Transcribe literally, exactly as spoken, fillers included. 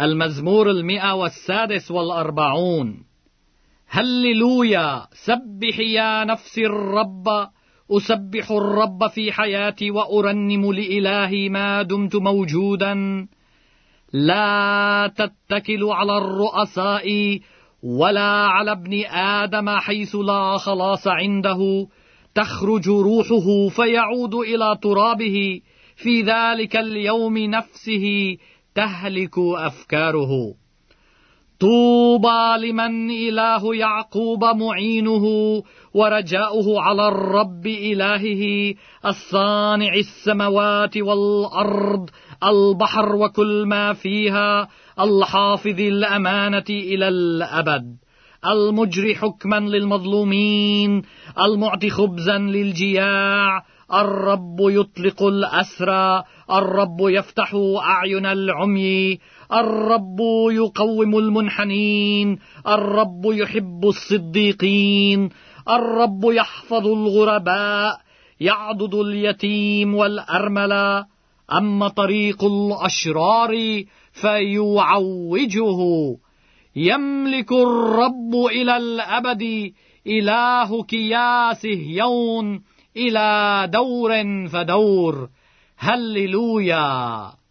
المزمور المئة والسادس والأربعون. هللويا، سبح يا نفسي الرب، أسبح الرب في حياتي وأرنم لإلهي ما دمت موجودا. لا تتكل على الرؤساء ولا على ابن آدم حيث لا خلاص عنده، تخرج روحه فيعود إلى ترابه، في ذلك اليوم نفسه تهلك أفكاره. طوبى لمن إله يعقوب معينه، ورجاؤه على الرب إلهه، الصانع السماوات والأرض، البحر وكل ما فيها، الحافظ الأمانة إلى الأبد، المجري حكما للمظلومين، المعطي خبزا للجياع. الرب يطلق الأسرى، الرب يفتح أعين العمي، الرب يقوم المنحنين، الرب يحب الصديقين، الرب يحفظ الغرباء، يعضد اليتيم والأرملة. أما طريق الأشرار فيعوجه. يملك الرب إلى الأبد، إلهك يا صهيون إلى دور فدور. هللويا.